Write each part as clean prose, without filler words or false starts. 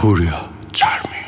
پوریا چرمی.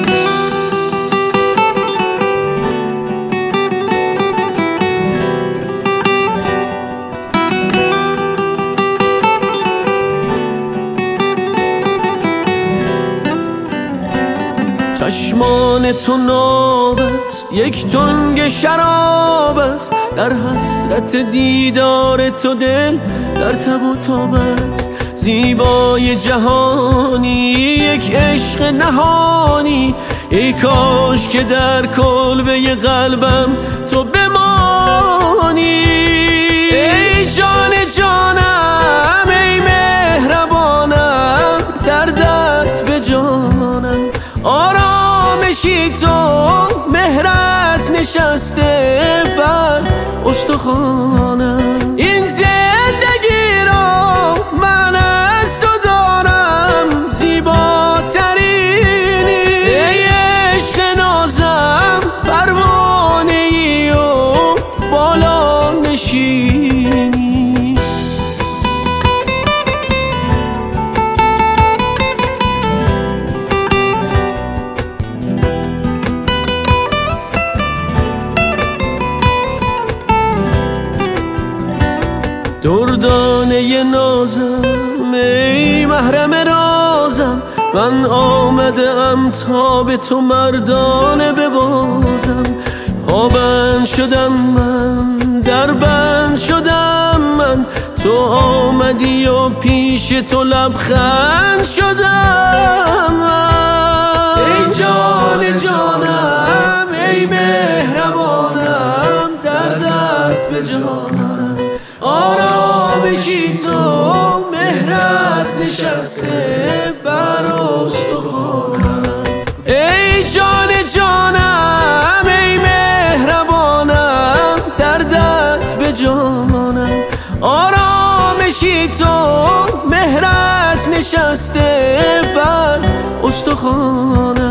چشمان تو ناب است، یک تنگ شراب است، در حسرت دیدار تو دل در تب و تاب است. زیبای جهانی، یک عشق نهانی، ای کاش که در کلبه قلبم تو بمانی. ای جان جانم، ای مهربانم، دردت به جانم، آرامشی تو، مهرت نشسته بر استخوانم. این زندگی را من از تو دارم، زیباترینی، ای عشق نازم، پروانه ای و بالا نشینی. دردانه نازم، ای محرم رازم، من آمده ام تا به تو مردانه ببازم. پابند شدم من، در بند شدم من، تو آمدی و پیش تو لبخند شدم من. ای جان جانم، ای مهربانم، دردت به جانم، آرامشی تو، مهرت نشسته بر استخوانم. ای جان جانم، ای مهربانم، دردت به جانم، آرامشی تو، مهرت نشسته بر استخوانم.